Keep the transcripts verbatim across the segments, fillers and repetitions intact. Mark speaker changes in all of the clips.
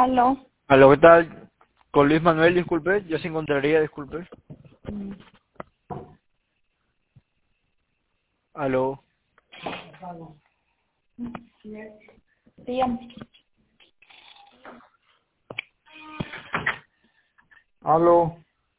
Speaker 1: Aló.
Speaker 2: Aló, ¿qué tal? Con Luis Manuel, disculpe, ya se encontraría, disculpe.
Speaker 1: Mm,
Speaker 2: Aló,
Speaker 1: Dígame.
Speaker 3: Aló,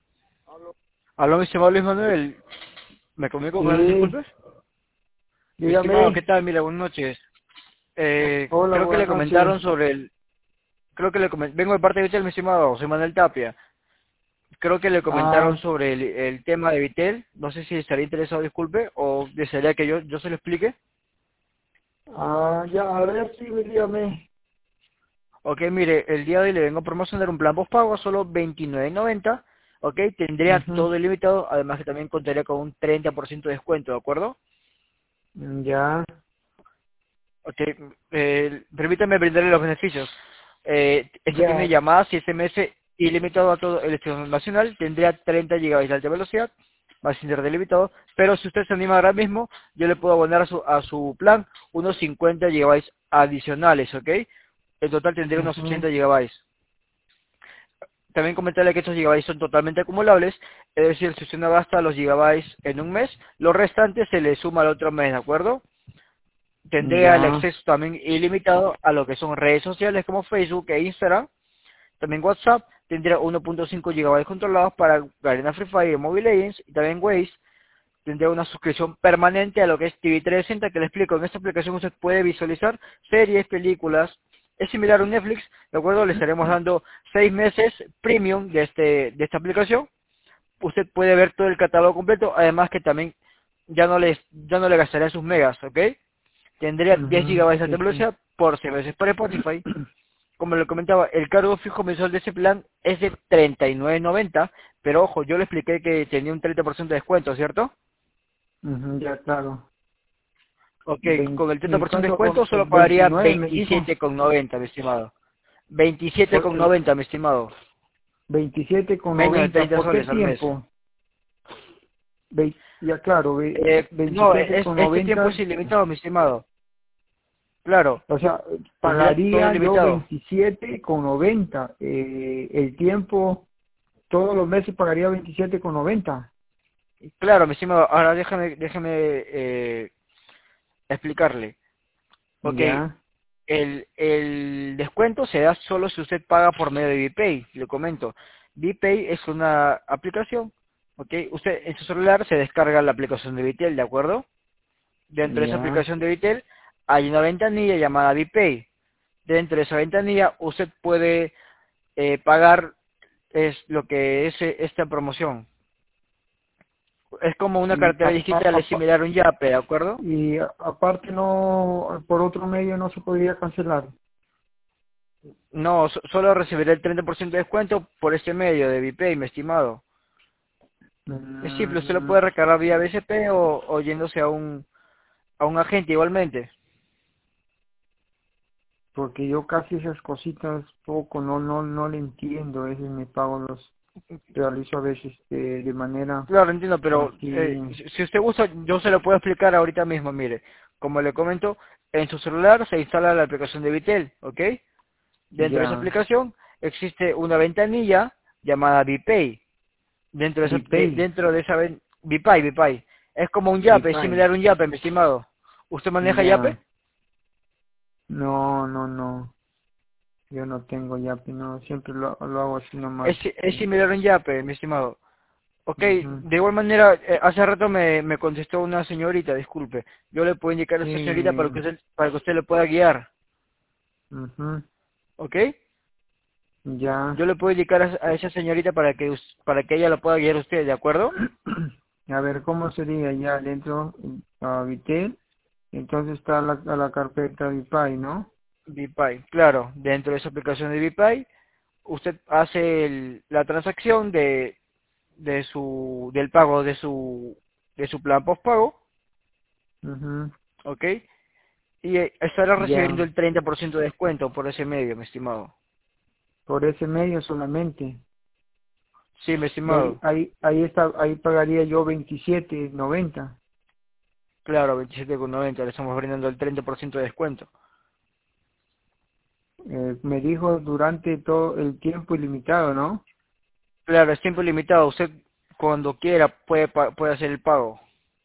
Speaker 2: aló, mi estimado Luis Manuel, ¿me comunico con él,
Speaker 3: sí,
Speaker 2: disculpe? Mi estimado, ¿qué
Speaker 3: dígame.
Speaker 2: tal? Mira, buenas noches. Eh,
Speaker 3: Hola,
Speaker 2: creo que
Speaker 3: buenas
Speaker 2: le
Speaker 3: noches.
Speaker 2: comentaron sobre el, creo que le comen- vengo de parte de Vitel, mi estimado, José Manuel Tapia. Creo que le comentaron
Speaker 3: Ah,
Speaker 2: sobre el, el tema de Vitel, no sé si estaría interesado, disculpe, o desearía que yo, yo se lo explique.
Speaker 3: ah, ya, a ver, sí, dígame.
Speaker 2: Ok, mire, el día de hoy le vengo a promocionar un plan postpago a solo veintinueve noventa. Ok, tendría
Speaker 3: Ujú,
Speaker 2: todo ilimitado, además que también contaría con un treinta por ciento de descuento, ¿de acuerdo?
Speaker 3: ya,
Speaker 2: Ok, eh, permítame brindarle los beneficios. Eh, esto tiene
Speaker 3: ya,
Speaker 2: llamadas y S M S ilimitado a todo el estado nacional, tendría treinta gigabytes de alta velocidad, más internet ilimitado, pero si usted se anima ahora mismo, yo le puedo abonar a su, a su plan unos cincuenta gigabytes adicionales, ¿ok? En total tendría unos
Speaker 3: ujú,
Speaker 2: ochenta gigabytes. También comentarle que estos gigabytes son totalmente acumulables, es decir, si usted no gasta los gigabytes en un mes, los restantes se le suma al otro mes, ¿de acuerdo? Tendría el
Speaker 3: ya,
Speaker 2: acceso también ilimitado a lo que son redes sociales como Facebook e Instagram, también WhatsApp, tendría uno punto cinco gigabytes controlados para Garena Free Fire y Mobile Legends, y también Waze, tendría una suscripción permanente a lo que es T V trescientos sesenta, que le explico. En esta aplicación usted puede visualizar series, películas. Es similar a un Netflix, ¿de acuerdo? Le estaremos dando seis meses premium de, este, de esta aplicación. Usted puede ver todo el catálogo completo, además que también ya no le, ya no le gastaría sus megas, ¿ok? Tendría diez
Speaker 3: ujú,
Speaker 2: gigabytes de
Speaker 3: sí, sí.
Speaker 2: velocidad por seis meses por Spotify. Como le comentaba, el cargo fijo mensual de ese plan es de treinta y nueve noventa, pero ojo, yo le expliqué que tenía un treinta por ciento de descuento, ¿cierto?
Speaker 3: Ujú, ya, claro.
Speaker 2: Ok,
Speaker 3: Vein-
Speaker 2: con el treinta
Speaker 3: ¿Y
Speaker 2: por ciento de
Speaker 3: cuánto?
Speaker 2: descuento
Speaker 3: Oh,
Speaker 2: solo pagaría
Speaker 3: veintinueve me dijo.
Speaker 2: veintisiete con noventa, mi estimado. veintisiete
Speaker 3: Por,
Speaker 2: con
Speaker 3: eh,
Speaker 2: noventa, mi estimado.
Speaker 3: veintisiete con
Speaker 2: Menos de
Speaker 3: noventa.
Speaker 2: treinta
Speaker 3: ¿Por qué
Speaker 2: soles al mes.
Speaker 3: tiempo? Ve- ya, claro, ve-
Speaker 2: Eh, no,
Speaker 3: veintisiete
Speaker 2: es,
Speaker 3: con
Speaker 2: este tiempo es
Speaker 3: noventa.
Speaker 2: ilimitado, mi estimado. Claro,
Speaker 3: O sea,
Speaker 2: tendría todo
Speaker 3: pagaría yo
Speaker 2: ilimitado.
Speaker 3: veintisiete con noventa. Eh, el tiempo, todos los meses pagaría veintisiete con noventa.
Speaker 2: Claro, mi estimado. Ahora déjame, déjame eh, explicarle. Ok,
Speaker 3: Ya,
Speaker 2: el, el descuento se da solo si usted paga por medio de VPay, le comento. VPay es una aplicación, ok, usted en su celular se descarga la aplicación de Vitel, ¿de acuerdo? Dentro de esa
Speaker 3: ya,
Speaker 2: aplicación de Vitel hay una ventanilla llamada VPay. Dentro de esa ventanilla usted puede eh, pagar es lo que es eh, esta promoción. Es como una
Speaker 3: y,
Speaker 2: cartera
Speaker 3: a-
Speaker 2: digital,
Speaker 3: a-
Speaker 2: es
Speaker 3: apa-
Speaker 2: similar a un Yape, ¿de acuerdo?
Speaker 3: y a- aparte no, por otro medio no se podría cancelar.
Speaker 2: No, so- solo recibiré el treinta por ciento de descuento por este medio de VPay, mi estimado. Es simple, usted lo
Speaker 3: Mm,
Speaker 2: puede recargar vía B C P o, o yéndose a un, a un agente igualmente.
Speaker 3: porque yo casi esas cositas poco, no, no, no le entiendo, a veces me pago los, realizo a veces de, de manera
Speaker 2: Claro, entiendo, pero
Speaker 3: así.
Speaker 2: eh, si si usted gusta, yo se lo puedo explicar ahorita mismo, mire. Como le comento, en su celular se instala la aplicación de Vitel, ¿ok? Dentro de esa
Speaker 3: Ya,
Speaker 2: aplicación existe una ventanilla llamada VPay. Dentro de esa, de-
Speaker 3: Vipay,
Speaker 2: dentro de esa ven- VPay, VPay. Es como un Yape, es
Speaker 3: Vipay,
Speaker 2: similar a un Yape, mi estimado. ¿Usted maneja Yape?
Speaker 3: ya, no, no, no. Yo no tengo Yapi, no, siempre lo, lo hago así nomás.
Speaker 2: Es, es similar a un Yape, mi estimado. Ok,
Speaker 3: Ujú.
Speaker 2: de igual manera, eh, hace rato me, me contestó una señorita, disculpe. Yo le puedo indicar a esa señorita para
Speaker 3: Sí,
Speaker 2: que usted, para que usted le pueda guiar,
Speaker 3: ujú,
Speaker 2: ¿ok?
Speaker 3: ya.
Speaker 2: Yo le puedo indicar a, a esa señorita para que us- para que ella lo pueda guiar a usted, ¿de acuerdo?
Speaker 3: A ver, ¿cómo sería ya dentro a Vitel? Entonces está la, a la carpeta Vipay, ¿no?
Speaker 2: VPay, claro, dentro de esa aplicación de VPay, usted hace el- la transacción de, de su, del pago de su, de su plan postpago,
Speaker 3: Ujú,
Speaker 2: ¿ok? Y eh, estará recibiendo
Speaker 3: ya,
Speaker 2: el treinta por ciento de descuento por ese medio, mi estimado.
Speaker 3: por ese medio solamente.
Speaker 2: Sí, mi
Speaker 3: Y ahí,
Speaker 2: estimado.
Speaker 3: ahí, ahí está, ahí pagaría yo veintisiete noventa.
Speaker 2: Claro, veintisiete con noventa, le estamos brindando el treinta por ciento de descuento.
Speaker 3: Eh, me dijo durante todo el tiempo ilimitado, ¿no?
Speaker 2: Claro, es tiempo limitado. Usted cuando quiera puede pa- puede hacer el pago.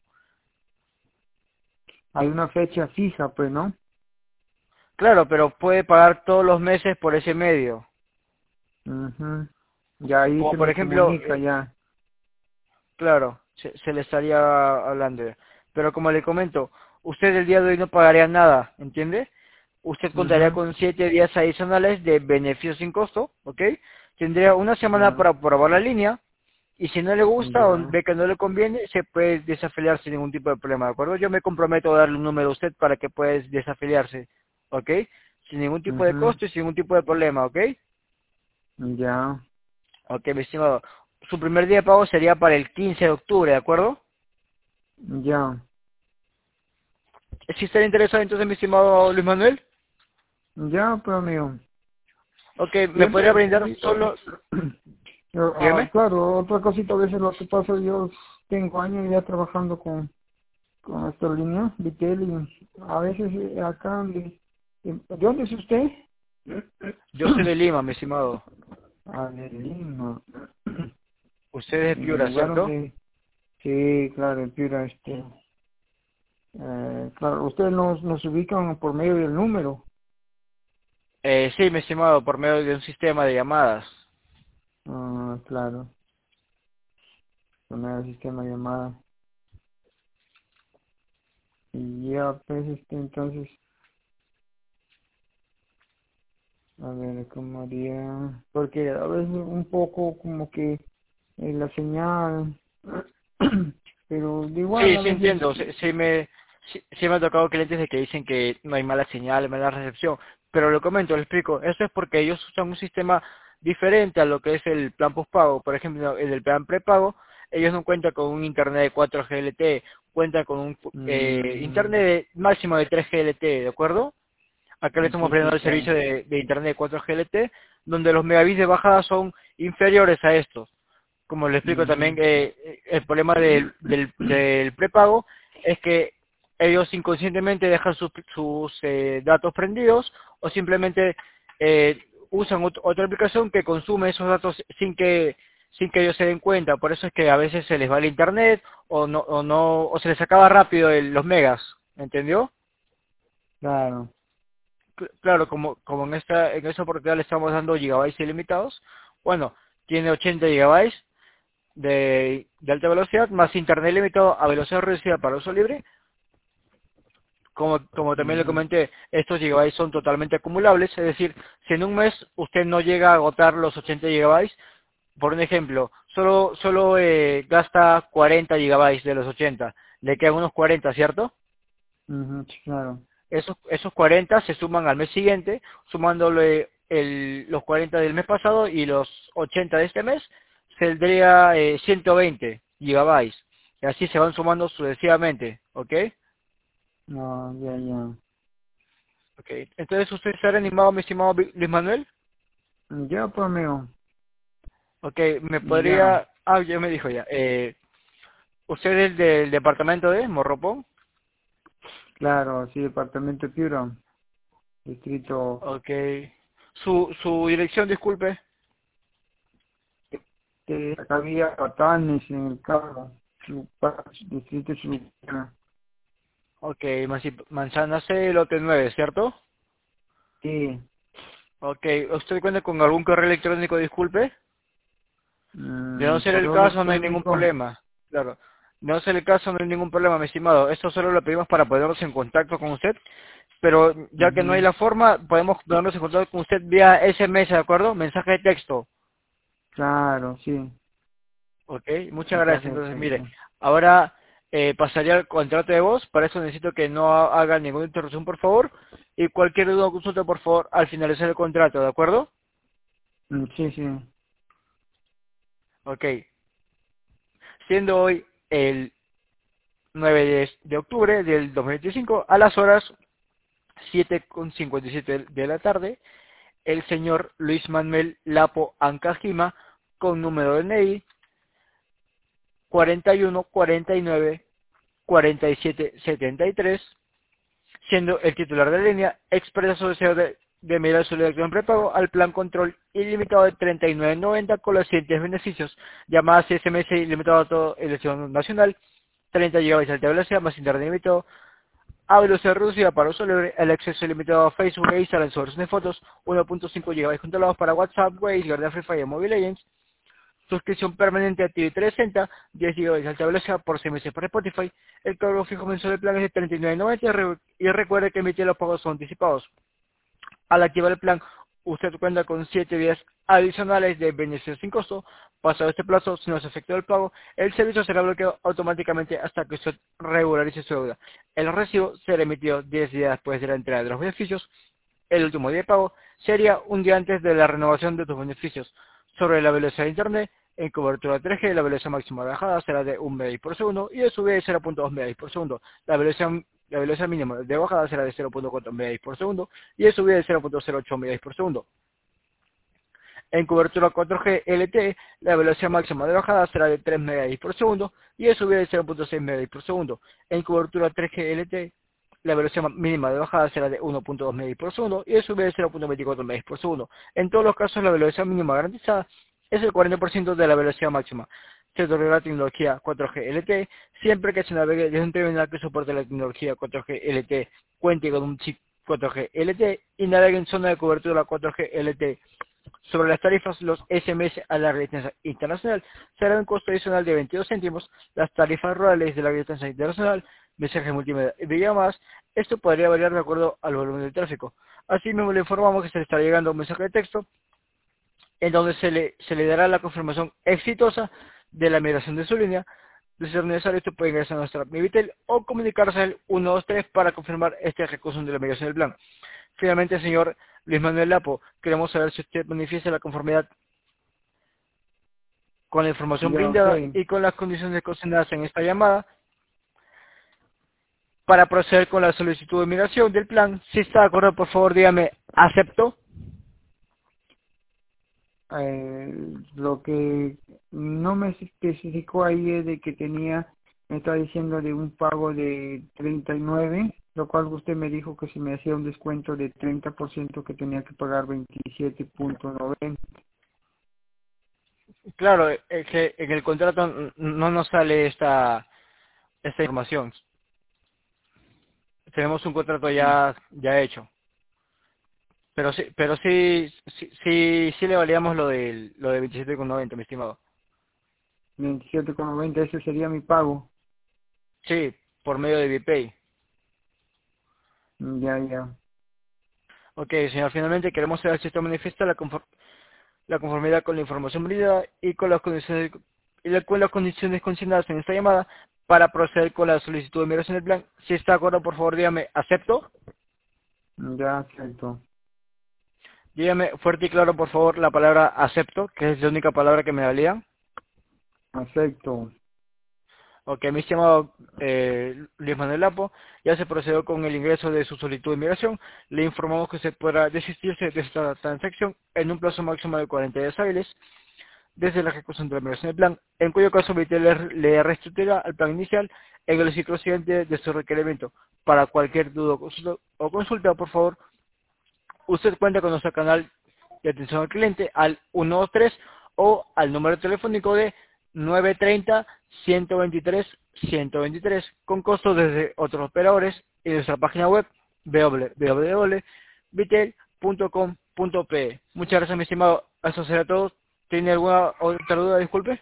Speaker 3: Hay una fecha fija, pues, ¿no?
Speaker 2: Claro, pero puede pagar todos los meses por ese medio.
Speaker 3: Ujú. Ya ahí
Speaker 2: Como
Speaker 3: se
Speaker 2: por
Speaker 3: me
Speaker 2: ejemplo,
Speaker 3: comunica
Speaker 2: eh,
Speaker 3: ya.
Speaker 2: claro, se, se le estaría hablando. Pero como le comento, usted el día de hoy no pagaría nada, ¿entiende? Usted contaría
Speaker 3: Ujú.
Speaker 2: con siete días adicionales de beneficio sin costo, ¿ok? Tendría una semana
Speaker 3: Ya,
Speaker 2: para probar la línea y si no le gusta o
Speaker 3: ya.
Speaker 2: ve que no le conviene, se puede desafiliar sin ningún tipo de problema, ¿de acuerdo? Yo me comprometo a darle un número a usted para que pueda desafiliarse, ¿ok? Sin ningún tipo de
Speaker 3: Ujú.
Speaker 2: costo y sin ningún tipo de problema, ¿ok?
Speaker 3: Ya,
Speaker 2: Ok, mi estimado. Su primer día de pago sería para el quince de octubre, ¿de acuerdo?
Speaker 3: ya.
Speaker 2: ¿Sí estaría interesado entonces, mi estimado Luis Manuel?
Speaker 3: Ya, pues, amigo.
Speaker 2: Ok, ¿me podría
Speaker 3: Siempre,
Speaker 2: brindar
Speaker 3: ahorita,
Speaker 2: solo...?
Speaker 3: yo, ah,
Speaker 2: Dígame.
Speaker 3: claro, otra cosita, a veces lo que pasa, yo tengo años ya trabajando con, con esta línea, Vitel, y a veces eh, acá, de, de- ¿de dónde es usted?
Speaker 2: Yo soy de Lima, mi estimado.
Speaker 3: Ah, de Lima.
Speaker 2: Usted es de
Speaker 3: En el
Speaker 2: Piura,
Speaker 3: lugar
Speaker 2: ¿cierto?
Speaker 3: donde, sí, claro, en Piura, este, eh, claro, ustedes nos, nos ubican por medio del número.
Speaker 2: Eh, sí, mi estimado, por medio de un sistema de llamadas.
Speaker 3: Ah, claro, por medio del sistema de llamada. Y ya, pues, este, entonces, a ver, ¿cómo haría? Porque a veces un poco como que eh, la señal, pero de igual
Speaker 2: Sí,
Speaker 3: a
Speaker 2: sí
Speaker 3: veces,
Speaker 2: entiendo. Sí, sí me, sí, sí me ha tocado clientes de que dicen que no hay mala señal, mala recepción. Pero lo comento, le explico. Eso es porque ellos usan un sistema diferente a lo que es el plan postpago. Por ejemplo, en el plan prepago, ellos no cuentan con un internet de cuatro G L T, cuentan con un eh,
Speaker 3: mm,
Speaker 2: internet de- máximo de tres G L T, ¿de acuerdo? Acá le estamos
Speaker 3: sí, sí,
Speaker 2: brindando el
Speaker 3: claro.
Speaker 2: servicio de, de internet de cuatro G L T, donde los megabits de bajada son inferiores a estos. Como le explico también,
Speaker 3: Ujú.
Speaker 2: eh, el problema del, del, del prepago es que ellos inconscientemente dejan sus, sus eh, datos prendidos o simplemente eh, usan ot- otra aplicación que consume esos datos sin que sin que ellos se den cuenta. Por eso es que a veces se les va el internet o no o no o se les acaba rápido el- los megas, ¿entendió?
Speaker 3: Claro.
Speaker 2: Cl- Claro, como, como en esta, en esta oportunidad le estamos dando gigabytes ilimitados, bueno, tiene ochenta gigabytes de, de alta velocidad, más internet ilimitado a velocidad reducida para uso libre. Como, como también le
Speaker 3: Ujú.
Speaker 2: comenté, estos gigabytes son totalmente acumulables, es decir, si en un mes usted no llega a agotar los ochenta gigabytes, por un ejemplo, solo, solo eh, gasta cuarenta gigabytes de los ochenta, le quedan unos cuarenta, ¿cierto?
Speaker 3: Ujú, sí, claro.
Speaker 2: Esos, esos cuarenta se suman al mes siguiente, sumándole el, los cuarenta del mes pasado y los ochenta de este mes, saldría eh, ciento veinte gigabytes. Y así se van sumando sucesivamente, ¿ok?
Speaker 3: No, ya, ya.
Speaker 2: Ok. Entonces, ¿usted está animado, mi estimado Vi- Luis Manuel?
Speaker 3: Ya, pues, amigo.
Speaker 2: Ok, me
Speaker 3: Ya.
Speaker 2: podría... Ah, ya me dijo ya. Eh, ¿Usted es del departamento de Morropón?
Speaker 3: Claro, sí, departamento de Piura. Distrito
Speaker 2: Ok. Su, su dirección, disculpe.
Speaker 3: de había Patanes en el carro. Chupa- Distrito Chulucana.
Speaker 2: Ok, Mansi- Manzana C, lote nueve, ¿cierto?
Speaker 3: Sí.
Speaker 2: Ok, ¿usted cuenta con algún correo electrónico, disculpe? De no
Speaker 3: Mm,
Speaker 2: ser el
Speaker 3: correo
Speaker 2: caso, no hay ningún
Speaker 3: electrónico.
Speaker 2: problema. Claro. De no ser el caso, no hay ningún problema, mi estimado. Esto solo lo pedimos para ponernos en contacto con usted. Pero ya que no hay
Speaker 3: Ujú.
Speaker 2: la forma, podemos ponernos en contacto con usted vía S M S, ¿de acuerdo? Mensaje de texto.
Speaker 3: Claro, sí.
Speaker 2: Ok, muchas gracias.
Speaker 3: Mensaje de
Speaker 2: Entonces, mire,
Speaker 3: texto.
Speaker 2: ahora eh, pasaría al contrato de voz. Para eso necesito que no ha- haga ninguna interrupción, por favor. Y cualquier duda o consulta, por favor, al finalizar el contrato, ¿de acuerdo?
Speaker 3: Mm, sí, sí.
Speaker 2: Ok. Siendo hoy el nueve de, de octubre del dos mil veinticinco a las horas siete con cincuenta y siete de la tarde, el señor Luis Manuel Lapo Ancajima, con número de N I cuarenta y uno cuarenta y nueve cuarenta y siete setenta y tres, siendo el titular de la línea, expresa su deseo de de mirar su elección prepago al plan control ilimitado de treinta y nueve noventa con los siguientes beneficios: llamadas y S M S ilimitado a toda elección nacional, treinta gigabytes de alta velocidad más internet ilimitado, a velocidad reducida para uso libre, el acceso ilimitado a Facebook e Instagram sobre sus fotos, uno punto cinco gigabytes controlados para WhatsApp, Waze, Garden Free Fire y Mobile Legends, suscripción permanente a T V trescientos sesenta, diez gigabytes de alta velocidad por seis meses por Spotify. El cargo fijo mensual del plan es de treinta y nueve noventa y recuerde que emitir los pagos son anticipados. Al activar el plan, usted cuenta con siete días adicionales de beneficios sin costo. Pasado este plazo, si no se efectúa el pago, el servicio será bloqueado automáticamente hasta que usted regularice su deuda. El recibo será emitido diez días después de la entrega de los beneficios. El último día de pago sería un día antes de la renovación de tus beneficios. Sobre la velocidad de Internet, en cobertura tres G, la velocidad máxima de bajada será de un megabit por segundo y de subida de cero punto dos megabits por segundo. La velocidad, la velocidad mínima de bajada será de cero punto cuatro megabits por segundo y de subida de cero punto cero ocho megabits por segundo. En cobertura cuatro G L T E, la velocidad máxima de bajada será de tres megabits por segundo y de subida de cero punto seis megabits por segundo. En cobertura tres G L T E, la velocidad mínima de bajada será de uno punto dos megabits por segundo y de subida de cero punto veinticuatro megabits por segundo. En todos los casos, la velocidad mínima garantizada es el cuarenta por ciento de la velocidad máxima. Se otorgará la tecnología cuatro G L T E siempre que se navegue desde un terminal que soporte la tecnología cuatro G L T E, cuente con un chip cuatro G L T E y navegue en zona de cobertura cuatro G L T E. Sobre las tarifas, los S M S a la red internacional serán un costo adicional de veintidós céntimos, las tarifas rurales de la red internacional, mensajes multimedia y videollamadas. Esto podría variar de acuerdo al volumen del tráfico. Asimismo, le informamos que se le estará llegando un mensaje de texto en donde se le, se le dará la confirmación exitosa de la migración de su línea. De ser necesario, esto puede ingresar a nuestra Mivitel o comunicarse al uno dos tres para confirmar esta ejecución de la migración del plan. Finalmente, señor Luis Manuel Lapo, queremos saber si usted manifiesta la conformidad con la información
Speaker 3: Ya,
Speaker 2: brindada
Speaker 3: ok.
Speaker 2: y con las condiciones consignadas en esta llamada para proceder con la solicitud de migración del plan. Si está de acuerdo, por favor, dígame acepto.
Speaker 3: Eh, lo que no me especificó ahí es de que tenía, me está diciendo de un pago de treinta y nueve, lo cual usted me dijo que si me hacía un descuento de treinta por ciento que tenía que pagar veintisiete punto noventa.
Speaker 2: Claro, es que en el contrato n- no nos sale esta, esta información. Tenemos un contrato ya, ya hecho. Pero sí, pero sí, sí, sí, sí le valíamos lo del, lo de veintisiete con noventa, mi estimado.
Speaker 3: veintisiete punto noventa, ese sería mi pago.
Speaker 2: Sí, por medio de VPay.
Speaker 3: Ya, ya.
Speaker 2: Ok, señor, finalmente queremos saber si esto manifiesta la, confor- la conformidad con la información brindada y con las condiciones y la- con las condiciones consignadas en esta llamada para proceder con la solicitud de migración del plan. Si está de acuerdo, por favor, dígame acepto.
Speaker 3: Ya acepto.
Speaker 2: Dígame fuerte y claro, por favor, la palabra acepto, que es la única palabra que me valía.
Speaker 3: Acepto.
Speaker 2: Ok, mi estimado eh, Luis Manuel Lapo, ya se procedió con el ingreso de su solicitud de inmigración. Le informamos que se podrá desistirse de esta transacción en un plazo máximo de cuarenta días hábiles desde la ejecución de la migración del plan, en cuyo caso Vitel le, le reestructura al plan inicial en el ciclo siguiente de su requerimiento. Para cualquier duda o consulta, o consulta, por favor, usted cuenta con nuestro canal de atención al cliente al uno dos tres o al número telefónico de nueve tres cero, uno dos tres, uno dos tres con costos desde otros operadores y nuestra página web w w w punto vitel punto com punto pe. Muchas gracias, mi estimado. Eso será todo. ¿Tiene alguna otra duda? Disculpe.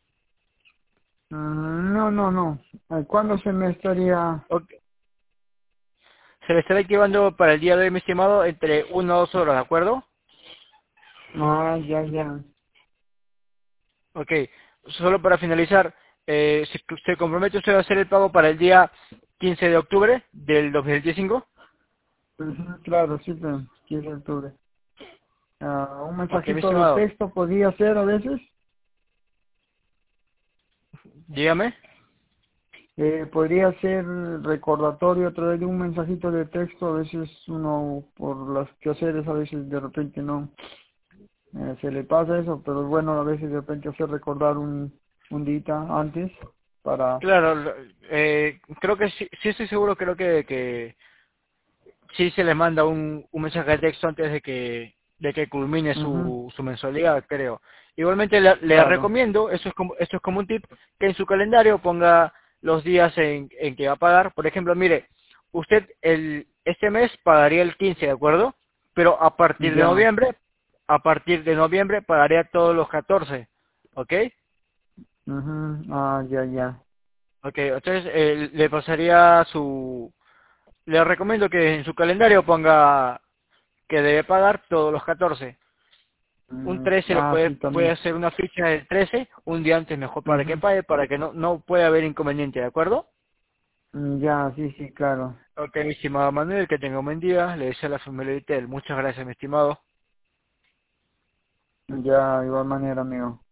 Speaker 3: Mm, No, no, no. Eh, ¿Cuándo se me estaría...?
Speaker 2: Ok. Se le estará activando para el día de hoy, mi estimado, entre una o dos horas, ¿de acuerdo?
Speaker 3: Ah, ya, ya.
Speaker 2: Ok, solo para finalizar, eh, ¿se, se compromete usted a hacer el pago para el día quince de octubre del dos mil veinticinco?
Speaker 3: Ujú, claro, sí, pero quince de octubre. Ah, un
Speaker 2: Ok, mi
Speaker 3: mensajito de
Speaker 2: estimado,
Speaker 3: texto podría ser a veces.
Speaker 2: dígame.
Speaker 3: Eh, podría ser recordatorio a través de un mensajito de texto. A veces uno, por las quehaceres, a veces de repente no eh, se le pasa eso, pero es bueno a veces de repente hacer recordar un, un día antes para...
Speaker 2: Claro, lo- eh, creo que sí, sí estoy seguro, creo que, que, sí se les manda un, un mensaje de texto antes de que de que culmine su,
Speaker 3: Ujú.
Speaker 2: su mensualidad, creo. Igualmente le, le
Speaker 3: Claro.
Speaker 2: recomiendo, eso es como esto es como un tip, que en su calendario ponga los días en, en que va a pagar. Por ejemplo, mire, usted el este mes pagaría el quince, ¿de acuerdo? Pero a partir de
Speaker 3: Ya.
Speaker 2: noviembre, a partir de noviembre pagaría todos los catorce, ¿ok?
Speaker 3: Ujú. Ah, ya, ya.
Speaker 2: Ok, entonces eh, le pasaría su... Le recomiendo que en su calendario ponga que debe pagar todos los catorce. Un
Speaker 3: Mm,
Speaker 2: trece lo
Speaker 3: ah,
Speaker 2: puede,
Speaker 3: sí,
Speaker 2: puede
Speaker 3: también.
Speaker 2: hacer una ficha del trece, un día antes mejor para que
Speaker 3: Ujú.
Speaker 2: pague, para que no, no pueda haber inconveniente, ¿de acuerdo?
Speaker 3: Mm, ya, sí, sí, claro.
Speaker 2: Ok, mi estimado Manuel, que tenga un buen día. Le deseo a la familia de Itel. Muchas gracias, mi estimado.
Speaker 3: Ya, de igual manera, amigo.